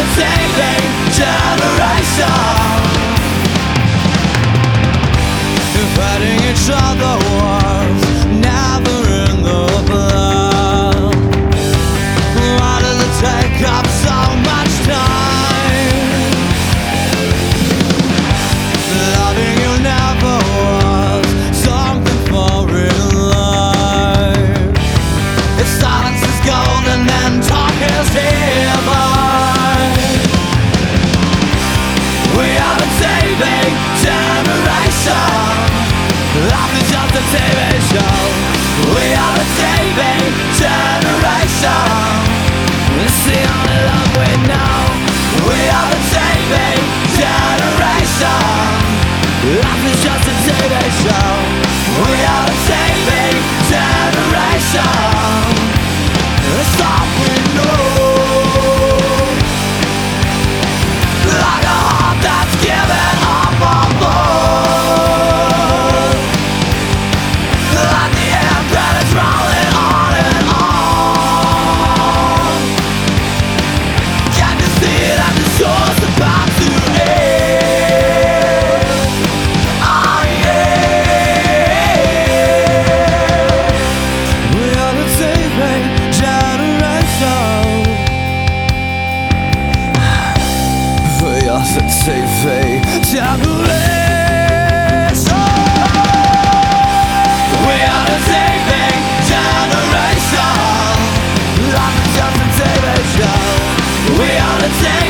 saving generation, fighting each other wars, never in the blood. Why does it take up so much time? Loving you never was something for real life. If silence is golden, then talk is heaven. We are the saving generation. Life is just a TV show. We are the saving generation. It's the only love we know. We are the saving generation. Life is just a TV show. We are the saving generation. It's all we know. Like a heart that's given up on blood, like the air that is rolling on and on. Can't you see that the show's about to end? Oh yeah. We are the saving generation. We are the saving generation. We are the saving generation. Life is just a TV show. We are the saving